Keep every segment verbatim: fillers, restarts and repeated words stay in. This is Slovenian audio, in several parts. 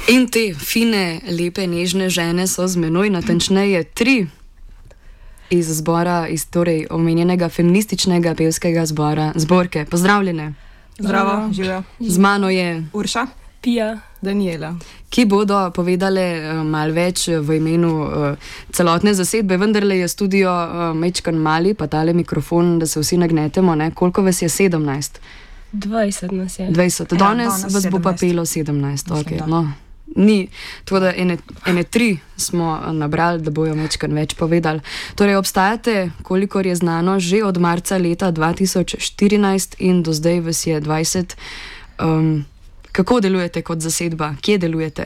In te fine, lepe, nežne žene so z menoj, natančneje tri iz zbora, iz torej omenjenega feminističnega pevskega zbora, zborke. Pozdravljene. Zdravo, živijo. Z mano je Urša, Pija, Daniela, ki bodo povedale uh, malo več v imenu uh, celotne zasedbe, vendarle je studio uh, mečkan mali, pa tale mikrofon, da se vsi nagnetemo, ne? Koliko vas je? sedemnajst? dvajset nas je. dvajset. Ja, Danes danes vas bo pa sedemnajst. pelo sedemnajst. Mislim, Okay, da. no. Ni, tako da ene, ene tri smo nabrali, da bojo mečkan več povedali. Torej obstajate, kolikor je znano, že od marca leta dva tisoč štirinajst in do zdaj vas je dvajset. Um, kako delujete kot zasedba? Kje delujete?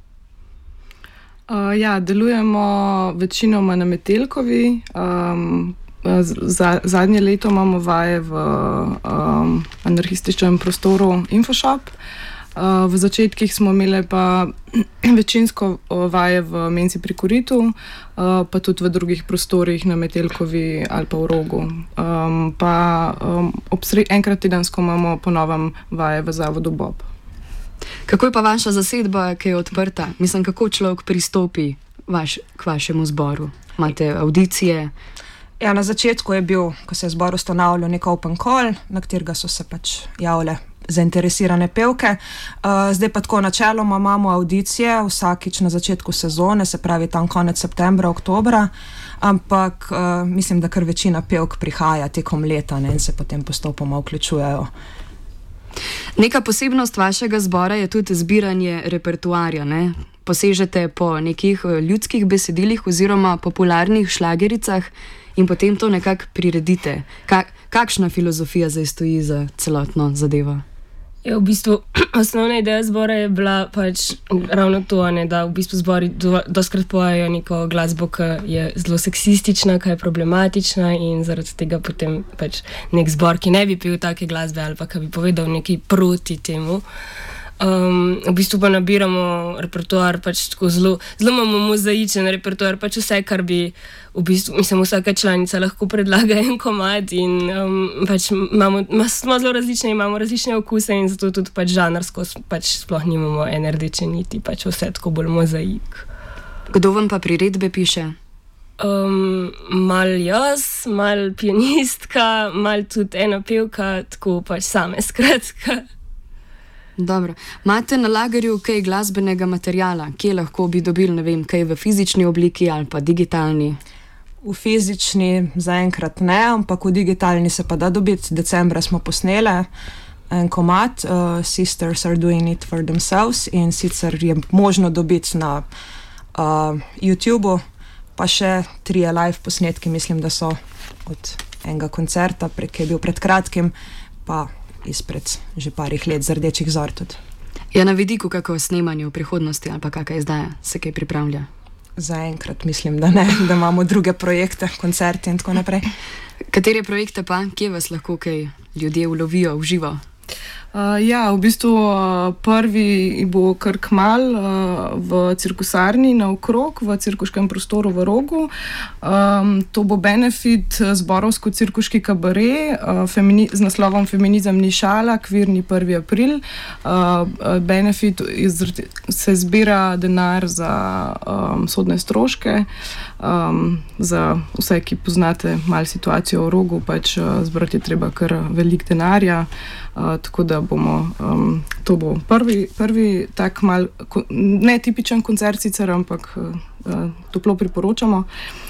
Uh, ja, delujemo večinoma na Metelkovi. Um, za, zadnje leto imamo vaje v um, anarhističnem prostoru Infoshop. Uh, v začetkih smo imeli pa večinsko vaje v Menzi pri Koritu, uh, pa tudi v drugih prostorih na Metelkovi ali pa v Rogu. Um, pa um, obsre, enkrat tedensko imamo ponovem vaje v zavodu Bob. Kako je pa vaša zasedba, ki je odprta? Mislim, kako človek pristopi vaš, k vašemu zboru? Imate audicije? Ja, na začetku je bil, ko se je zbor ustanavljal, nek open call, na katerega so se pač javile zainteresirane pevke. Uh, zdaj pa tako načeloma imamo audicije vsakič na začetku sezone, se pravi tam konec septembra, oktobra, ampak uh, mislim, da kar večina pevk prihaja tekom leta, ne, in se potem postopoma vključujejo. Neka posebnost vašega zbora je tudi zbiranje repertoarja, ne? Posežete po nekih ljudskih besedilih oziroma popularnih šlagericah in potem to nekako priredite. Ka- kakšna filozofija zdaj stoji za celotno zadevo? Ja, v bistvu osnovna ideja zbora je bila pač ravno to, ne, da v bistvu zbori do, doskrat pojejo neko glasbo, ki je zelo seksistična, ki je problematična in zaradi tega potem pač nek zbor, ki ne bi pil take glasbe ali pa ki bi povedal nekaj proti temu. Um, v bistvu pa nabiramo repertoar, pač tako zelo, zelo imamo mozaičen repertoar, pač vse, kar bi v bistvu, mislim, vsaka članica lahko predlaga en komad in um, pač imamo, smo zelo različne, imamo različne okuse in zato tudi pač žanrsko pač sploh nimamo ene rdeče niti, pač vse tako bolj mozaik. Kdo vam pa priredbe piše? Um, mal jaz, mal pianistka, mal tudi ena pevka, tako pač same, skratka. Dobro. Imate na lagerju kaj glasbenega materijala? Kje lahko bi dobili, ne vem, kaj v fizični obliki ali pa digitalni? V fizični zaenkrat ne, ampak v digitalni se pa da dobiti. Decembra smo posnele en komad, uh, Sisters are doing it for themselves, in sicer je možno dobiti na uh, YouTubeu, pa še trije live posnetki, mislim, da so od enega koncerta, ki je bil pred kratkim, pa izpred že parih let z Rdečih zor tudi. Je na vidiku kako snemanje v prihodnosti ali pa kakaj izdaja se kaj pripravlja? Zaenkrat mislim, da ne, da imamo druge projekte, koncerte in tako naprej. Katere projekte pa? Kje vas lahko kaj ljudje ulovijo v živo? Uh, ja, v bistvu uh, prvi bo kar kmal uh, v cirkusarni naokrog, v cirkuškem prostoru v Rogu. Um, to bo benefit zborovsko cirkuški kabare uh, femini- z naslovom Feminizem ni šala, kvirni prvi april. Uh, benefit izrati- se zbira denar za um, sodne stroške, um, za vse, ki poznate malo situacijo v Rogu, pač uh, zbrati je treba kar velik denarja. Uh, tako da bomo, um, to bo prvi, prvi tak mal, ko, netipičen koncert sicer, ampak uh, toplo priporočamo.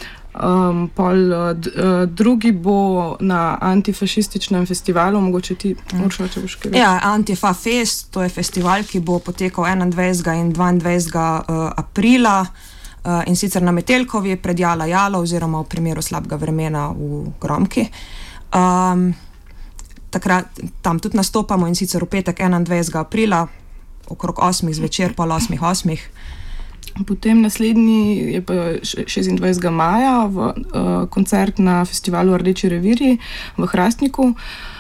Um, pol, uh, d, uh, drugi bo na antifašističnem festivalu, mogoče ti, Urša, če boš kaj reči. Ja, Antifa Fest, to je festival, ki bo potekal enaindvajsetega in dvaindvajsetega uh, aprila uh, in sicer na Metelkovi pred Jala Jalo oziroma v primeru slabega vremena v Gromki. Um, Takrat tam tudi nastopamo in sicer v petek enaindvajsetega aprila, okrog osmih zvečer, pol osmih osmih. Potem naslednji je pa šestindvajsetega maja v, uh, koncert na festivalu Rdeči revirji v Hrastniku.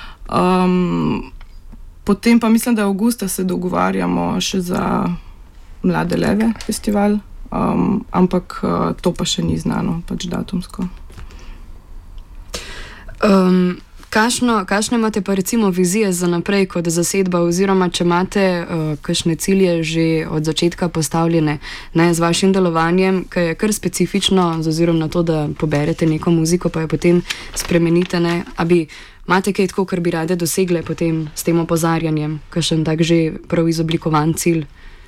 Um, potem pa mislim, da avgusta se dogovarjamo še za Mlade leve festival, um, ampak uh, to pa še ni znano, pač datumsko. Um, Kakšno, kakšne imate pa recimo vizije za naprej kot zasedba, oziroma če imate uh, kakšne cilje že od začetka postavljene, ne, z vašim delovanjem, ki je kar specifično, z ozirom na to, da poberete neko muziko, pa jo potem spremenite, ne, a bi imate kaj tako, kar bi rade dosegle potem s tem opozarjanjem, kakšen tak že prav izoblikovan cilj?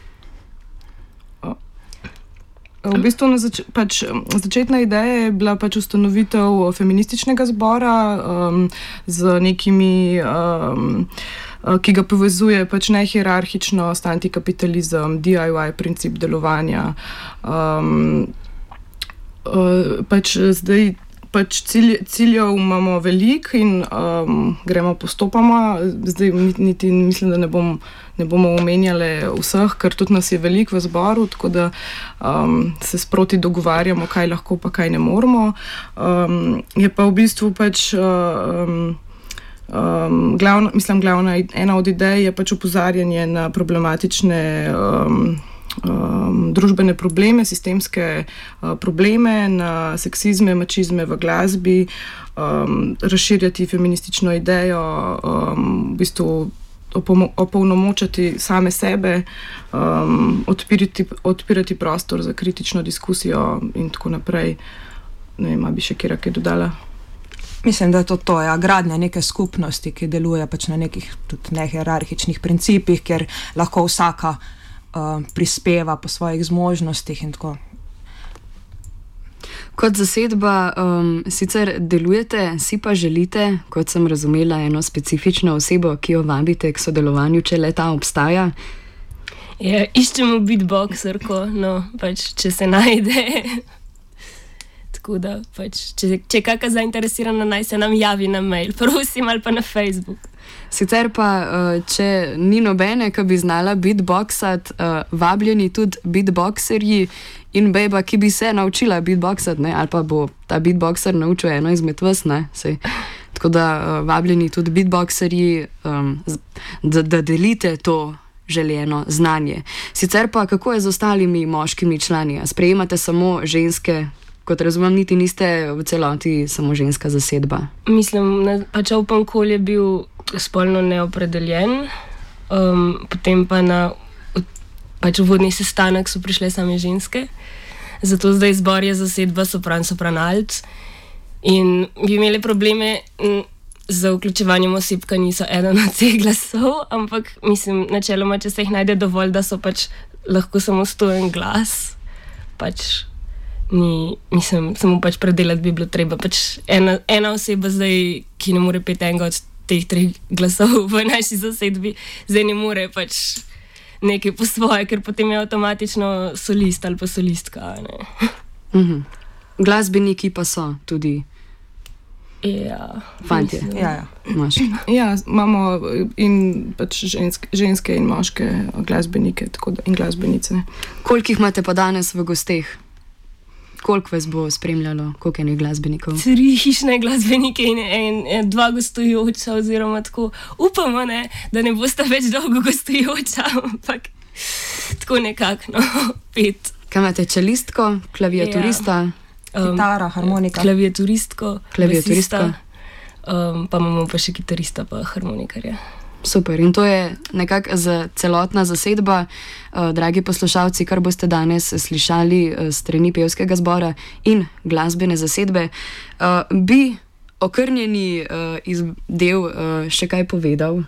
V bistvu na zač pač, začetna ideja je bila pač ustanovitev feminističnega zbora um, z nekimi, um, ki ga povezuje pač nehierarhičnost, antikapitalizem, D I Y princip delovanja. Um, uh, pač zdaj pač cilj, ciljev imamo veliko in um, gremo postopoma. Zdaj niti mislim, da ne, bom, ne bomo omenjali vseh, ker tudi nas je veliko v zboru, tako da um, se sproti dogovarjamo, kaj lahko pa kaj ne moremo. Um, je pa v bistvu pač um, um, glavna, mislim, glavna ena od idej je pač opozarjanje na problematične um, Um, družbene probleme, sistemske uh, probleme, na seksizme, mačizme v glasbi, um, razširjati feministično idejo, um, v bistvu opolnomočati same sebe, um, odpirati, odpirati prostor za kritično diskusijo in tako naprej. Ne vem, bi še kjera kaj dodala? Mislim, da je to to, ja, gradnja neke skupnosti, ki deluje pač na nekih tudi nehierarhičnih principih, kjer lahko vsaka Uh, prispeva po svojih zmožnostih in tako. Kot zasedba um, sicer delujete, si pa želite, kot sem razumela, eno specifično osebo, ki jo vabite k sodelovanju, če le ta obstaja? Ja, iščemo beatboxerko, no, pač, če se najde. Tako da, pač, če, če je kakšna zainteresirana, naj se nam javi na mail, prosim, ali pa na Facebook. Sicer pa, če ni nobene, ki bi znala beatboxati, vabljeni tudi beatboxerji in bejba, ki bi se naučila beatboxati, ne? Ali pa bo ta beatboxer naučil eno izmed vas, ne? Sej. Tako da vabljeni tudi beatboxerji, um, da, da delite to željeno znanje. Sicer pa, kako je z ostalimi moškimi člani? Sprejemate samo ženske? Kot razumem, niti niste v celoti samo ženska zasedba. Mislim, pač Open Call je bil spolno neopredeljen, um, potem pa na pač uvodni sestanek so prišle same ženske, zato zdaj zbor je zasedba sopran, sopran, alt in bi imeli probleme m, z vključevanjem oseb, ki niso eden od teh glasov, ampak mislim, načeloma, če se jih najde dovolj, da so pač lahko samostojen glas, pač ni, mislim, samo pač predelati bi bilo treba. Pač ena, ena oseba zdaj, ki ne more peti enega od teh treh glasov v naši zasedbi, zdaj ne more pač nekaj po svoje, ker potem je avtomatično solist ali pa solistka. Ne? Mhm. Glasbeniki pa so tudi ja, fantje. Ja, ja. Moški. Ja, imamo in pač ženske, ženske in moške glasbenike tako da, in glasbenice. Koliko jih imate pa danes v gosteh? Koliko vas bo spremljalo, koliko je glasbenikov? Tri hišne glasbenike in, in, in dva gostujoča, oziroma tako upamo, ne, da ne boste več dolgo gostujoča, ampak tako nekako, no, pet. Kaj imate, čelistko, klaviaturista? Ja. Um, Kitara, harmonika. Klaviaturistko, Klaviaturistko. Um, pa imamo pa še kitarista, pa harmonikarja. Super, in to je nekako za celotna zasedba. Uh, dragi poslušalci, kar boste danes slišali uh, strani pevskega zbora in glasbene zasedbe, uh, bi okrnjeni uh, del uh, še kaj povedal?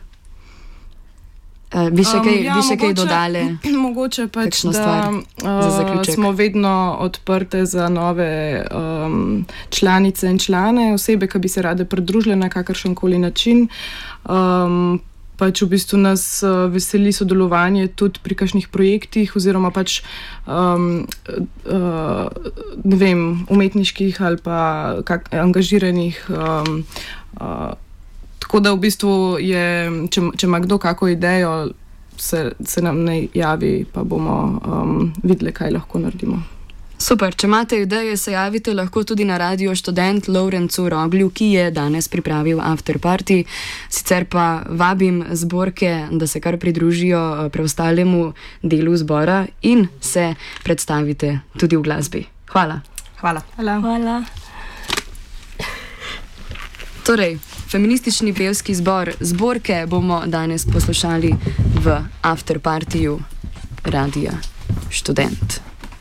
Uh, bi še kaj, Um, ja, bi še kaj mogoče- dodale? Mogoče pač, Kakšno da stvar za zaključek? uh, smo vedno odprte za nove um, članice in člane, osebe, ki bi se rade pridružile na kakršenkoli način. Um, pač v bistvu nas uh, veseli sodelovanje tudi pri kakšnih projektih oziroma pač um, uh, ne vem, umetniških ali pa kak, angažiranih um, uh, tako da v bistvu je, če, če ima kdo kako idejo, se, se nam ne javi, pa bomo um, videli, kaj lahko naredimo. Super, če imate ideje, se javite lahko tudi na Radio Študent Lovrencu Roglju, ki je danes pripravil after party. Sicer pa vabim zborke, da se kar pridružijo preostalemu delu zbora in se predstavite tudi v glasbi. Hvala. Hvala. Hvala. Hvala. Torej, feministični pevski zbor Zborke bomo danes poslušali v afterpartiju Radia Študent.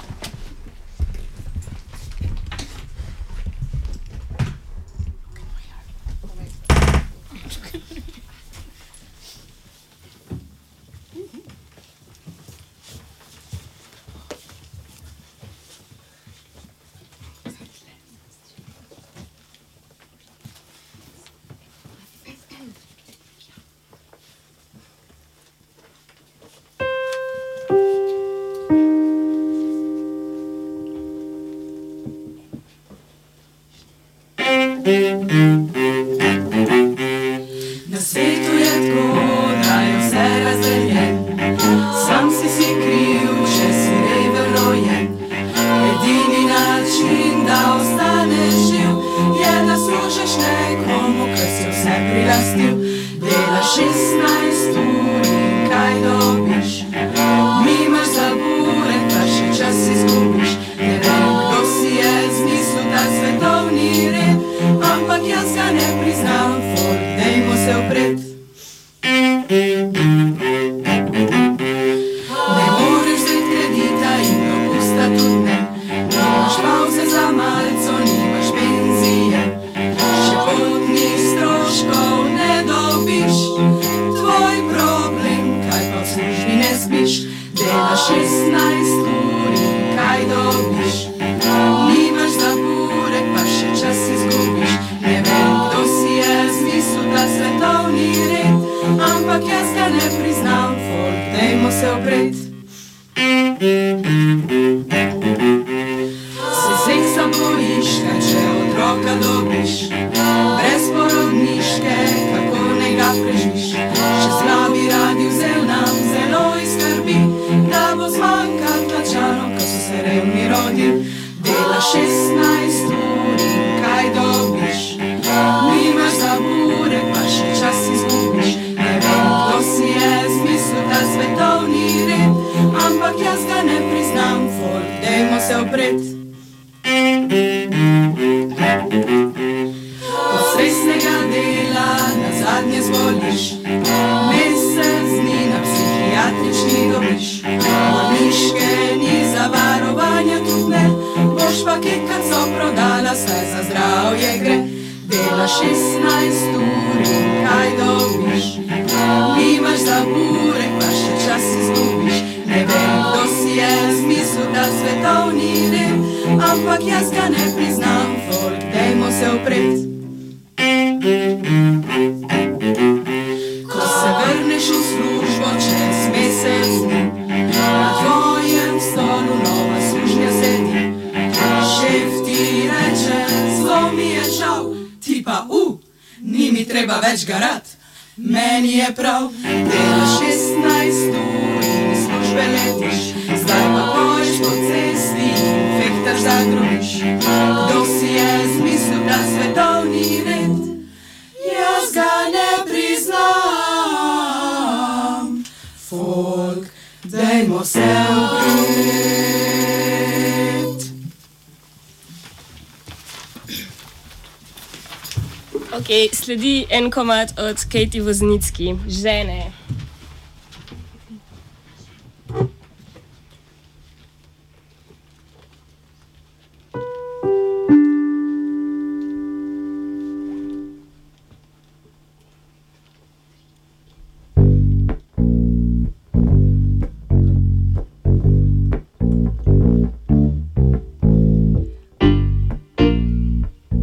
Na svetu je tako, da je vse razdeljen, sam si si kriv, če si reven rojen. Edini način, da ostaneš živ, je, da služiš nekomu, ker si vse prilastil. Delaš šestnajst ur in kaj dobiš, nimaš za burek, pa še čas izgubiš. Ne vem, kdo si je zmislil ta svetovni red, ampak jaz ga ne priznam, folk, dejmo se upred. Ne moreš vzeti kredita in dopusta tudi ne, nimaš pauze za malico, nimaš penzije, še potnih stroškov ne dobiš. Tvoj problem, kaj pa v službi ne spiš, delaš šestnajst ur in kaj dobiš, nimaš za burek, pa še čas izgubiš. Ne vem, kdo si je zmislil ta svetovni red, ampak jaz ga ne priznam, folk, dejmo se upred. Se seksa bojiš, kaj če otroka dobiš, brez porodniške, kako naj ga preživiš. Še slabi radi vzel nam zelo izkrbi, da bo zmanjkal plačano, ko so se revni rodili. Delaš šestnajst ur in kaj dobiš, nimaš za burek, pa še čas izgubiš. Ne vem, kdo si je zmislil ta svetovni red, ampak jaz ga ne priznam, folk, dejmo se upred. Od stresnega dela nazadnje zvoliš, mesec dni na psihiatrični dobiš. Bolniške ni zavarovanja tudi ne, boš pa kekat so prodala, saj za zdravje gre. Delaš šestnajst ur in kaj dobiš, nimaš za burek, pa še čas izgubiš. Ne vem, kdo si je zmislil ta svetovni red, ampak jaz ga ne priznam, folk, dejmo se upred. Ko se vrneš v službo čez mesec dni, na tvojem stolu nova sužnja sedi. Šef ti reče, zelo mi je žal, ti pa u, ni mi treba več garat. Meni je prav, delaš šestnajst ur in iz službe letiš, zdaj pa poješ po cesti in fektaš zagrobiš. Kdo si je zmislil ta svetovni red, jaz ga ne priznam, folk, dejmo se upred. Ok, sledi en komad od Katie Woznicki, Žene.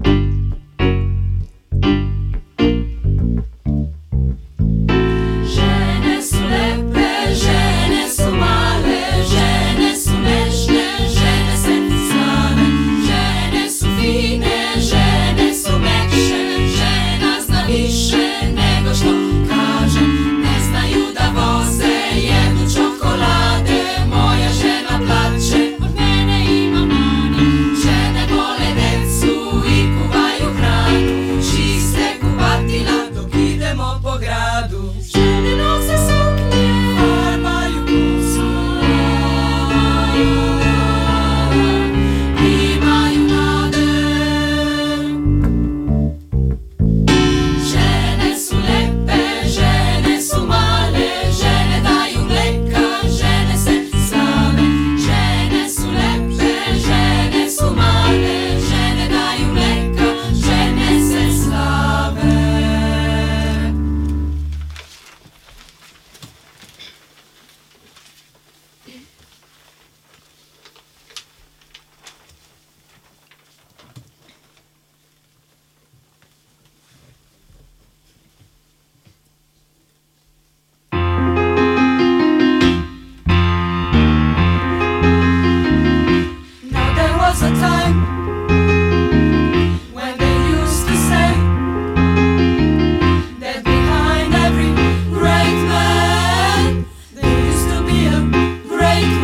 Žene Great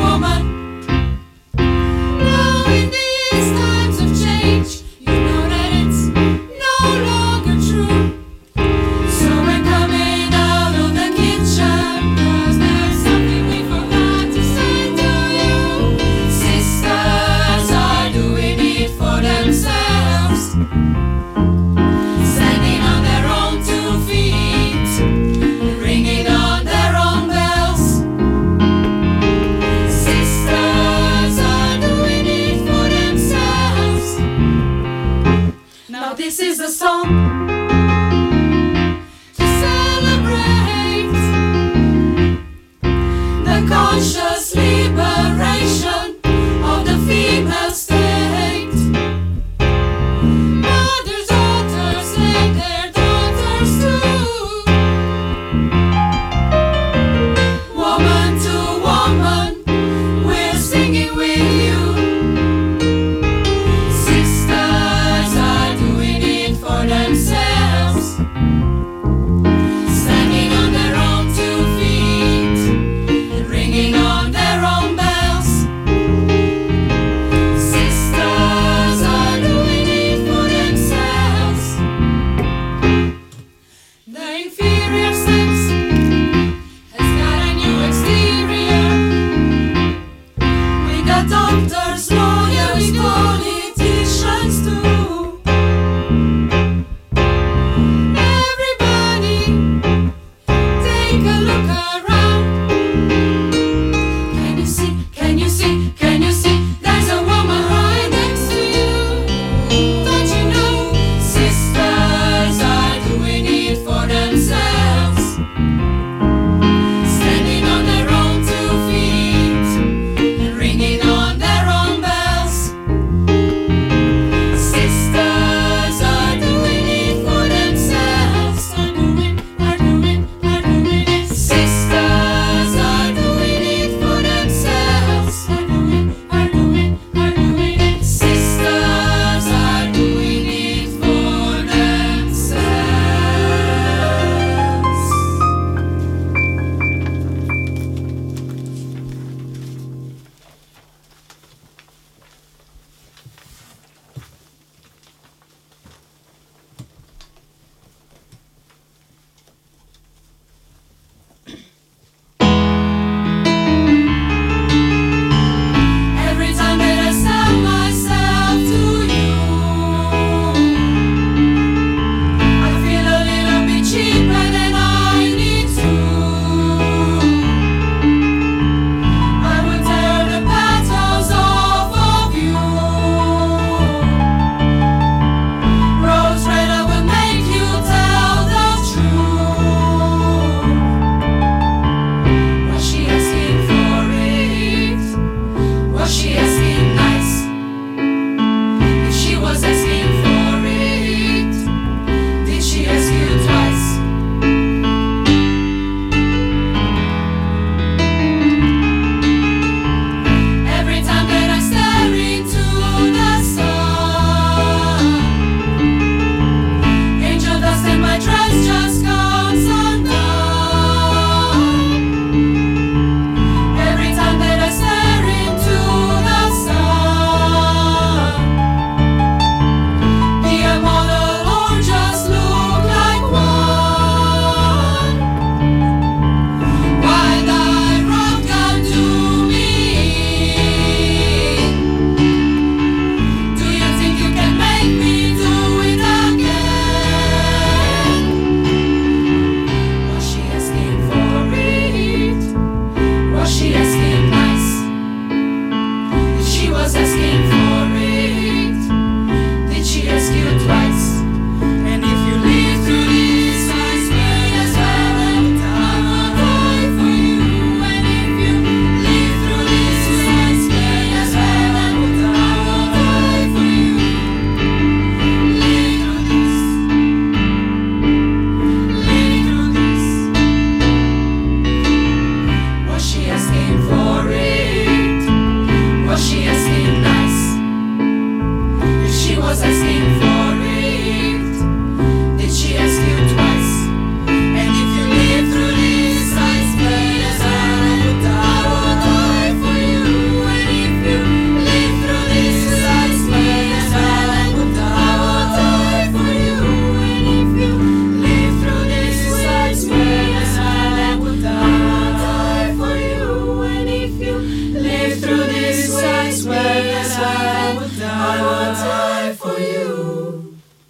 you through this waste where I would die, I would die for you.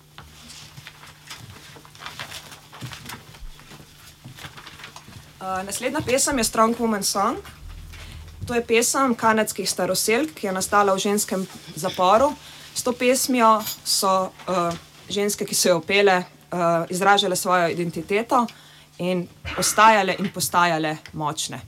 Uh, naslednja pesem je Strong Woman Song. To je pesem kanadskih staroselk, ki je nastala v ženskem zaporu. S to pesmijo so uh, ženske, ki so jo pele, uh, izražale svojo identiteto in ostajale in postajale močne.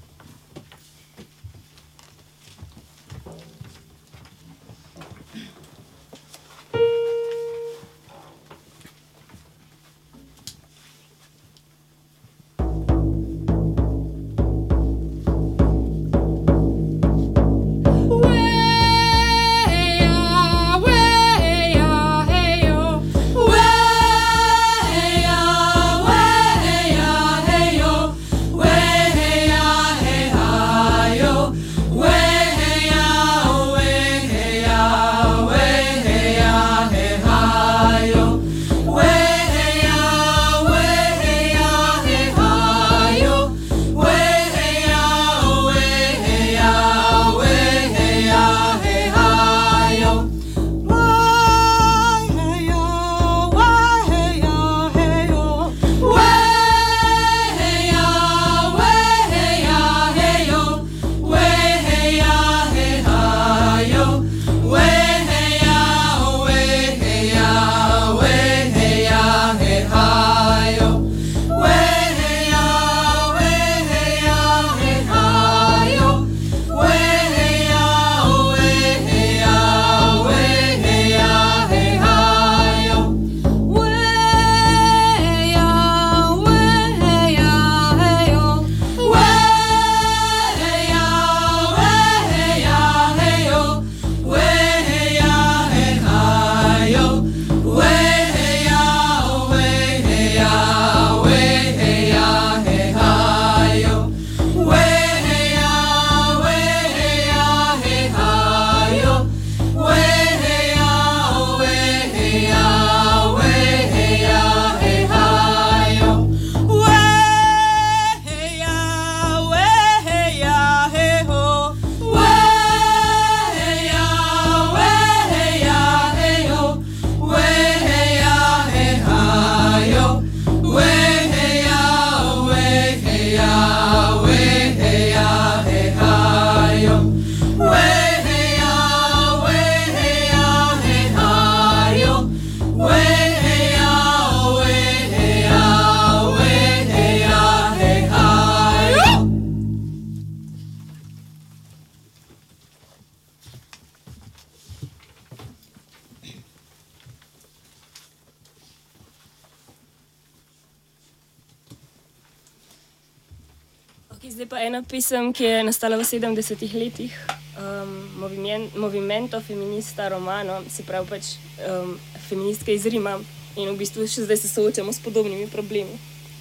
Zdaj pa ena pesem, ki je nastala v sedemdesetih letih, um, Movimento Feminista Romano, se pravi pač um, feministke iz Rima, in v bistvu še zdaj se soočamo s podobnimi problemi.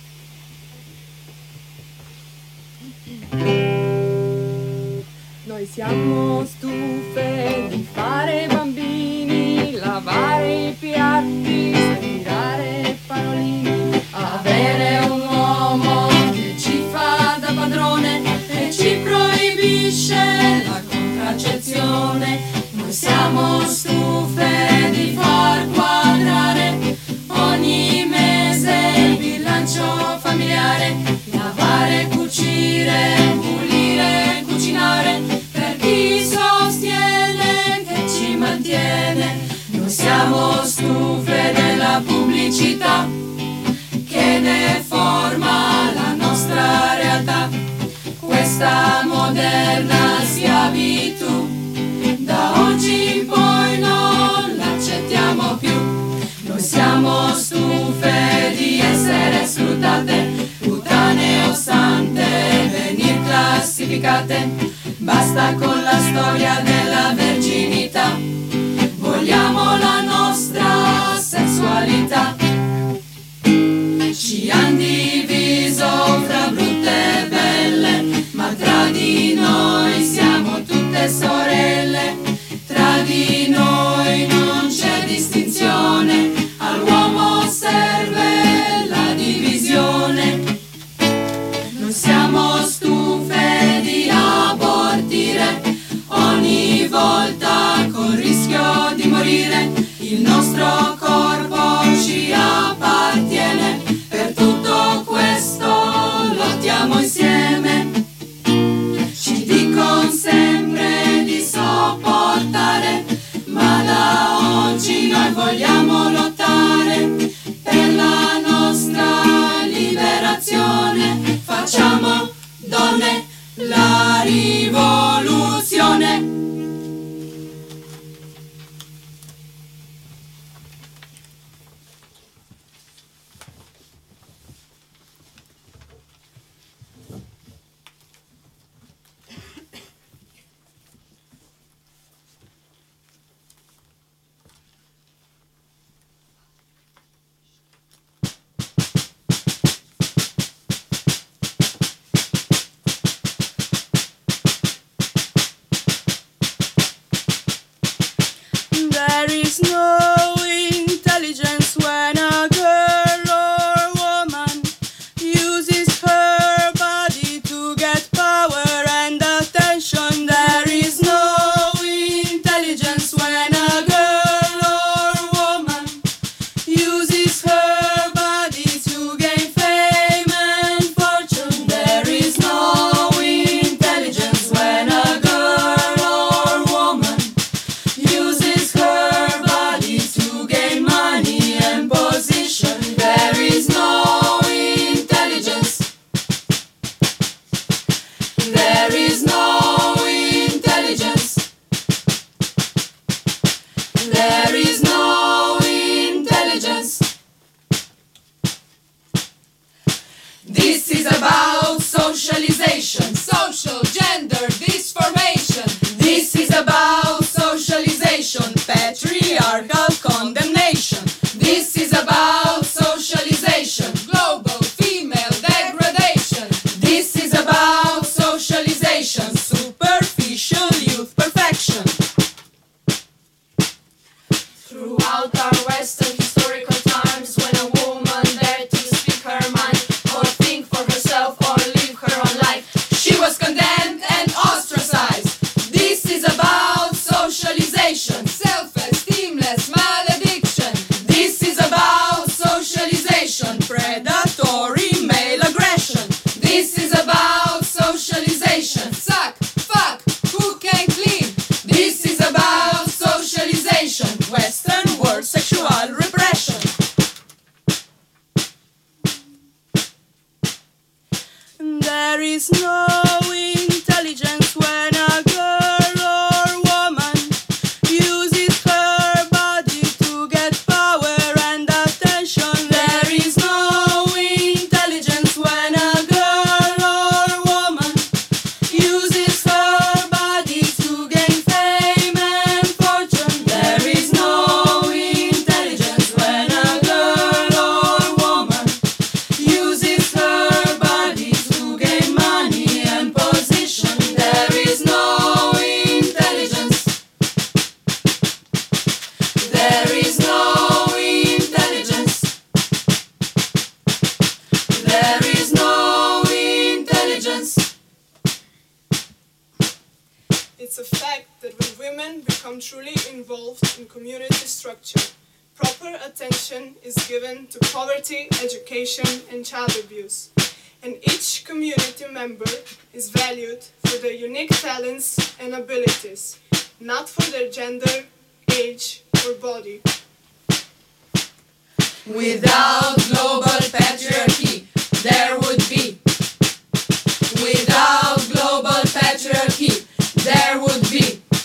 Noi siamo stufe di fare bambini, lavare i piatti, stirare pannolini, avere un uomo che ci fa da padrone e ci proibisce la contraccezione. Noi siamo stufe di far quadrare ogni mese il bilancio familiare, lavare, cucire, pulire, cucinare, per chi sostiene che ci mantiene. Noi siamo stufe della pubblicità che deforma la nostra realtà, questa moderna schiavitù da oggi in poi non l'accettiamo più. Noi siamo stufe di essere sfruttate, puttane ostante venir classificate. Basta con la storia della verginità, vogliamo la nostra sessualità. Ci han diviso fra brutte e belle, ma tra di noi siamo tutte sorelle. Tra di noi non c'è distinzione, all'uomo serve la divisione. Noi siamo stufe di abortire social gender disformation. This is about socialization, patriarchal condemnation. This is about socialization, global female degradation. This is about socialization, superficial youth perfection. Throughout our Western historical times, when a woman dared to speak her mind, or think for herself, or live her own life, she was condemned and ostracized. This is about socialization, self-esteemless malediction. This is about socialization, predatory male aggression. This is about socialization, suck, fuck, cook and clean. This is about socialization, Western world sexual repression. There is no intelligence when a girl or woman uses her body to get power and attention. There is no intelligence when a girl or woman uses her body to gain fame and fortune. There is no intelligence when a girl or woman uses her body to gain money and position. There is no intelligence. There is no intelligence. There is no intelligence. It's a fact that when women become truly involved in community structure, proper attention is given to poverty, education, and child abuse. And each community member is valued for their unique talents and abilities, not for their gender, age, or body. Without global patriarchy, there would be. Without global patriarchy, there would be.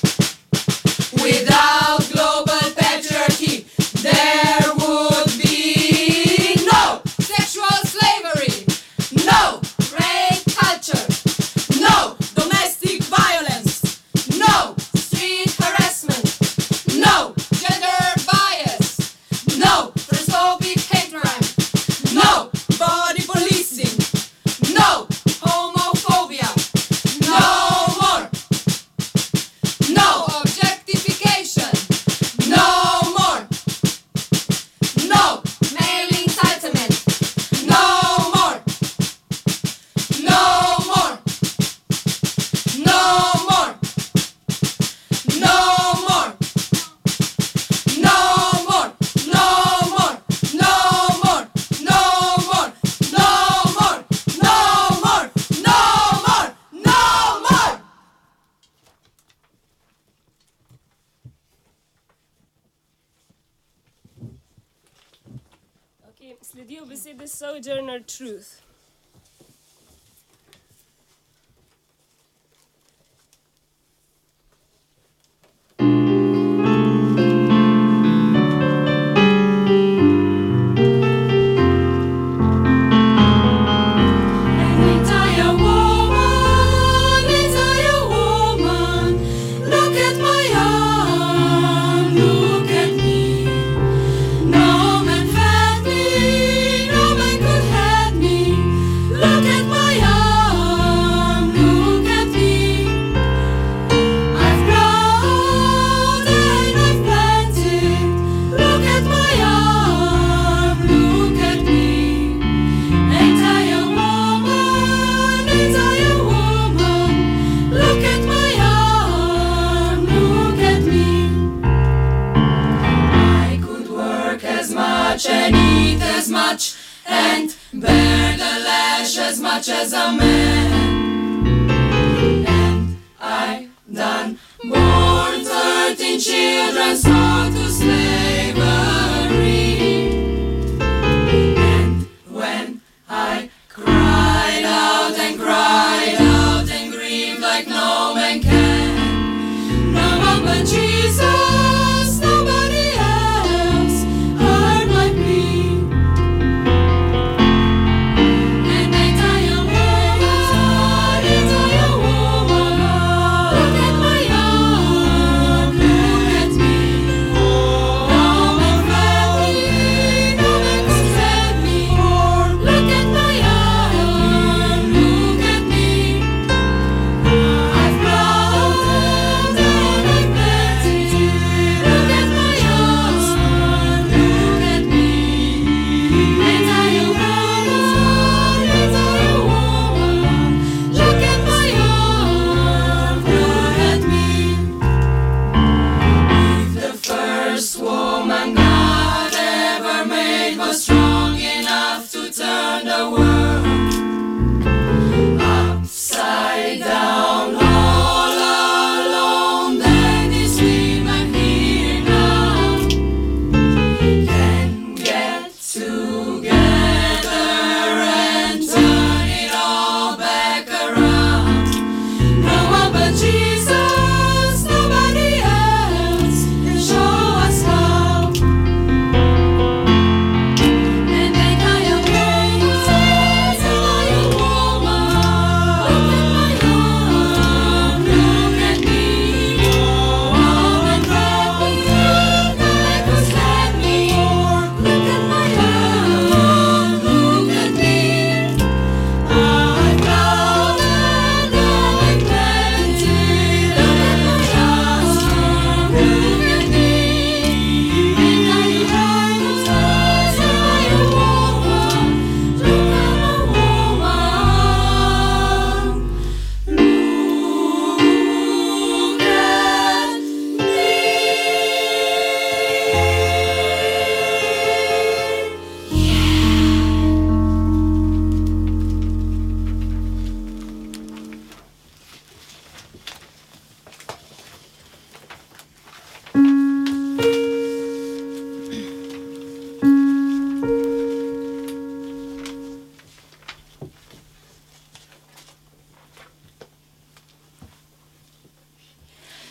Without global patriarchy, there would be no sexual slavery, no rape culture, no domestic violence, no street harassment, no gender bias, no transphobic hate crime, no body policing, no homophobia, no more, no objectification, no more, no male entitlement, no more, no more, no more, no more, no more, no more, no more, no more, no more, no more, no more, no more. Okay, sledijo besede Sojourner Truth. Ain't I a woman? Ain't I a woman? Look at my arm, look at me. No man fed me, no man could have me. Look at my arm, look at me. I've grown and I've planted. Look at my arm, look at me. Ain't I a woman? Ain't I a woman? Look at my arm, look at me. I could work as much and eat as much and bear the lash as much as a man. And I done born thirteen children sold to slavery. And when I cried out and cried out and grieved like no man can, no one but Jesus, nobody else heard my plea. And ain't I a woman? Ain't I a woman?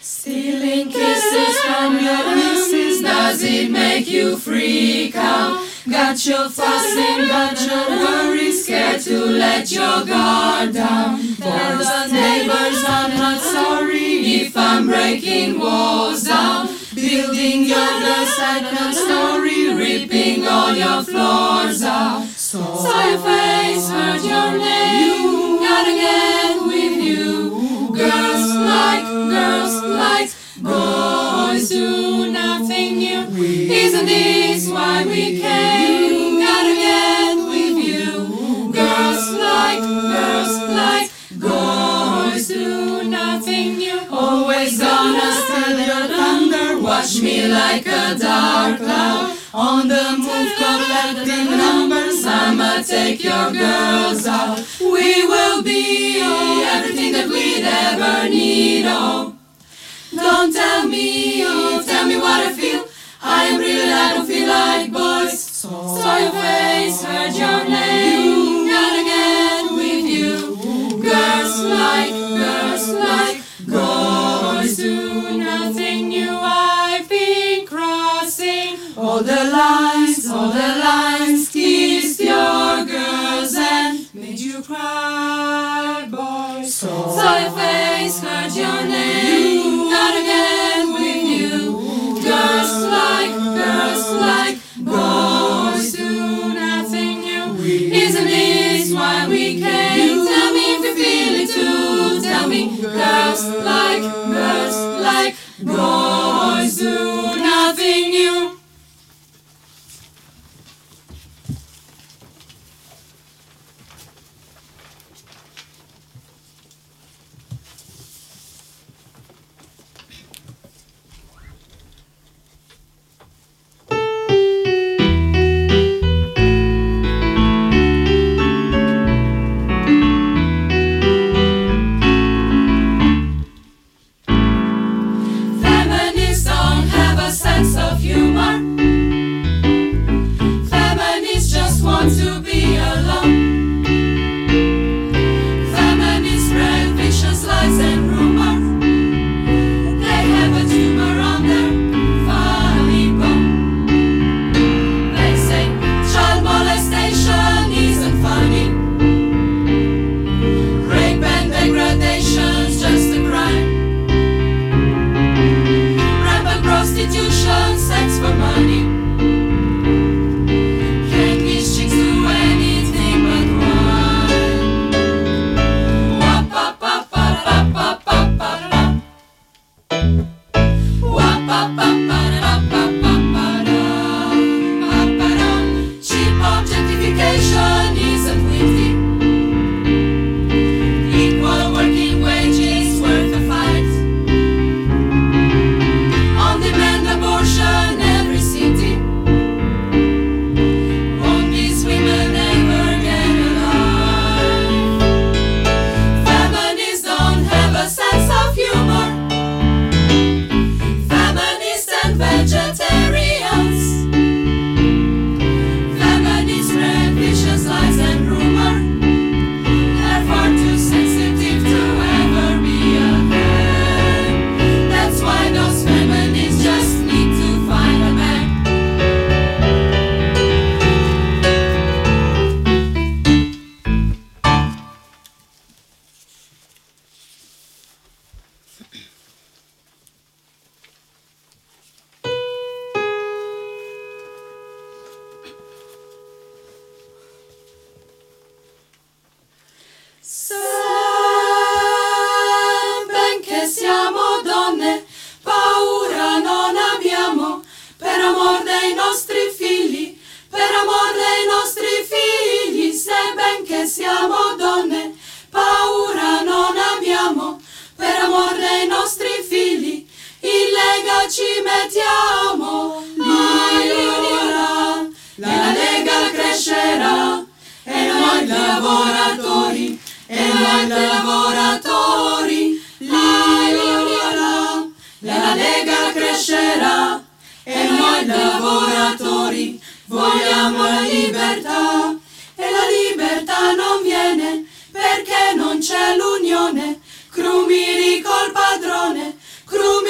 Stealing kisses from your missus, does it make you freak out? Got your fussing, got your worries, scared to let your guard down. For the neighbors, I'm not sorry if I'm breaking walls down. Building your the second story, ripping all your floors out. Saw your face, heard your name, gotta get with you. Girls like, girls like, boys do nothing new. Isn't this why we came? Gotta get with you. Girls like, girls like, boys do nothing new. Always gonna steal your thunder, watch me like a dark cloud. On the move, collecting numbers, I'ma take your girls out. We will be everything that we'd ever need, oh. Don't tell me, oh, tell me what I feel. I am real, I don't feel like boys. Saw your face, heard your name, gotta get with you. Girls like, girls like, boys do nothing new. I've been crossing all the lines, all the lines, kissed your girls and made you cry, boys. Saw your face, heard your name, gotta get with you. Girls like, girls like, boys do nothing new. Isn't this why we came? Tell me if you feel it too. Tell me, girls like, girls like, boys do nothing new. Vogliamo la libertà e la libertà non viene perché non c'è l'unione. Crumiri col padrone, crumiri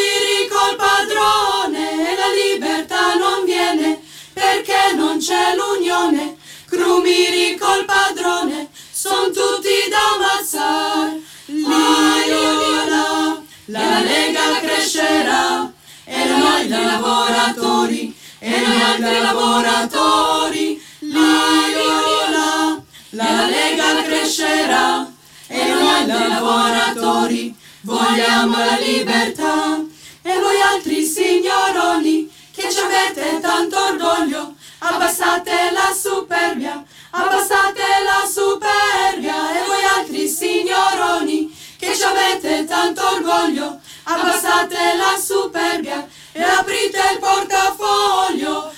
c'è l'unione, crumiri col padrone, son tutti da ammazzare. Liola, la Lega crescerà, e noi lavoratori, e noi altri lavoratori. Liola, la Lega crescerà, e noi altri lavoratori vogliamo la libertà. E voi altri signoroni che ci avete tanto orgoglio, abbassate la superbia, abbassate la superbia. E voi altri signoroni che ci avete tanto orgoglio, abbassate la superbia e aprite il portafoglio.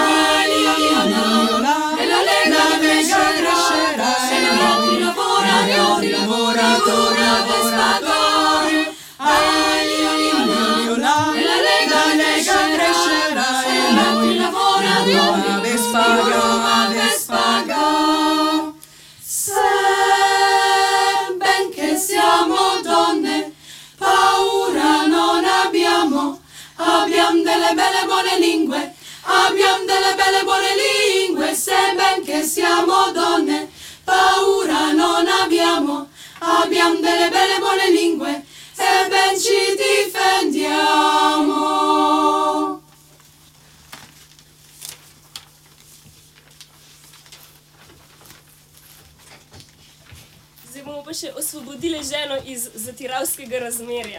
Liola, e la Lega crescerà, e noi altri lavoratori, lavoratori, lavoratori. Liola, e la Lega crescerà, e noi altri lavoratori, lavoratori, lavoratori. Se ben che siamo donne, paura non abbiamo, abbiamo delle belle buone lingue, abbiamo delle belle buone lingue. Se ben che siamo donne, paura non abbiamo, abbiamo delle belle buone lingue, e ben ci difendiamo. Zdaj bomo pa še osvobodili ženo iz zatiralskega razmerja.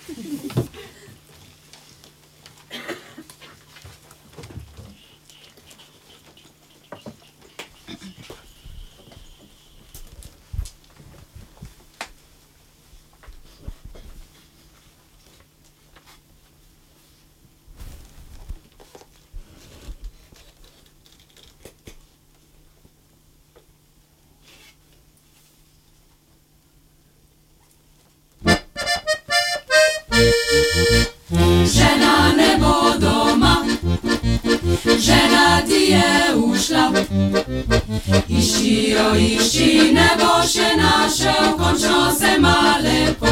Žena ne bo doma, žena ti je ušla, išči jo, išči, ne bo še našel, končno se ima lepo.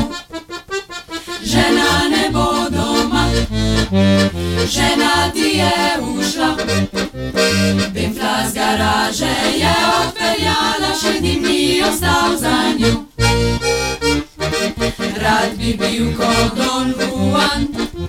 Žena ne bo doma, žena ti je ušla, Bimfla z garaže je odpeljala, še dim ni ostal za njo. Rad bi bil kot Don Juan,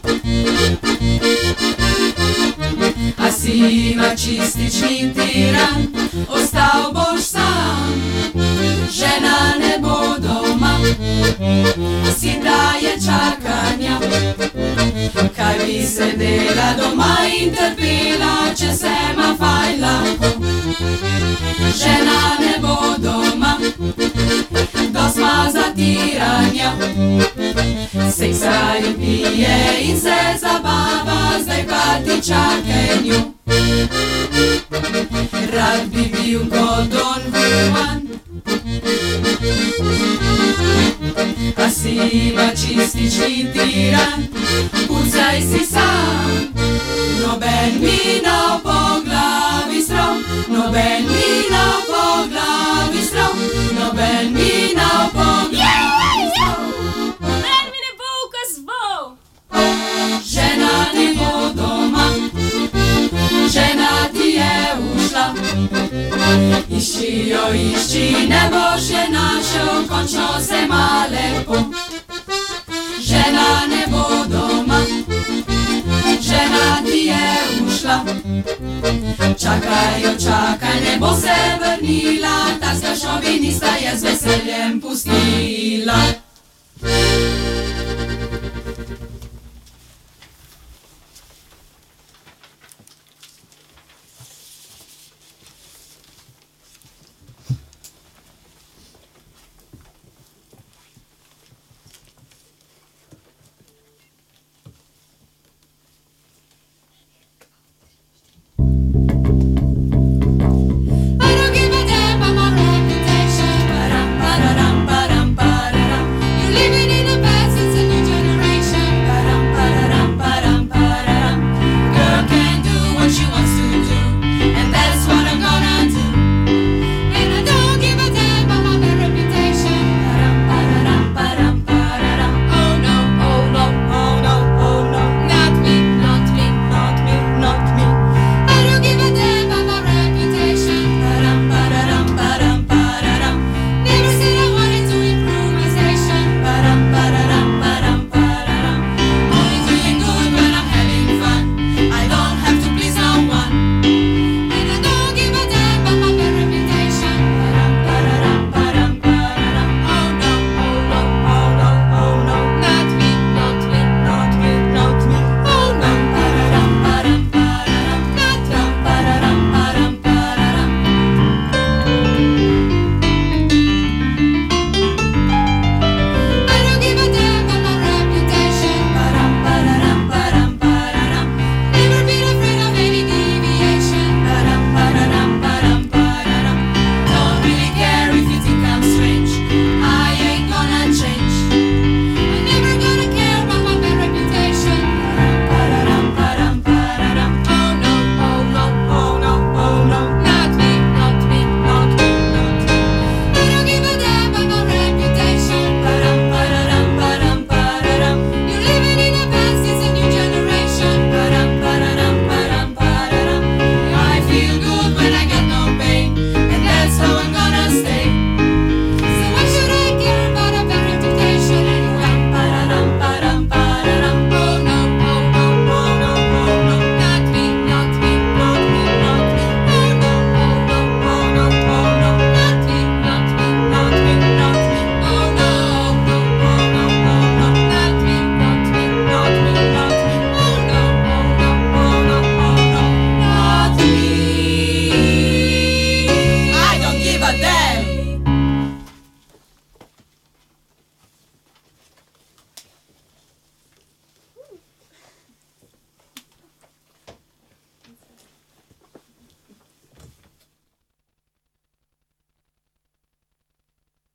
a si mačistični tiran, ostal boš sam. Žena ne bo doma, si daje čakanja, kaj bi sedela doma in trpela, če se ma fajn lahko. Žena ne bo doma, dosma zatiranja, seksa jo pije in se zabava, zdaj pa ti čakaj njo. Rad bi bil kot Don Juan, a si mačistični tiran, pucaj si sam. Noben mi na po glavi strom, noben mi na po glavi strom, noben mi na po glavi strom. Noben mi ne bo ukazoval. Žena ne bo doma, žena ti je ušla, išči jo, išči, ne boš je našel, končno se ima lepo. Žena ne bo doma, žena ti je ušla, čakaj jo, čakaj, ne bo se vrnila, tarska šovinista je z veseljem pustila.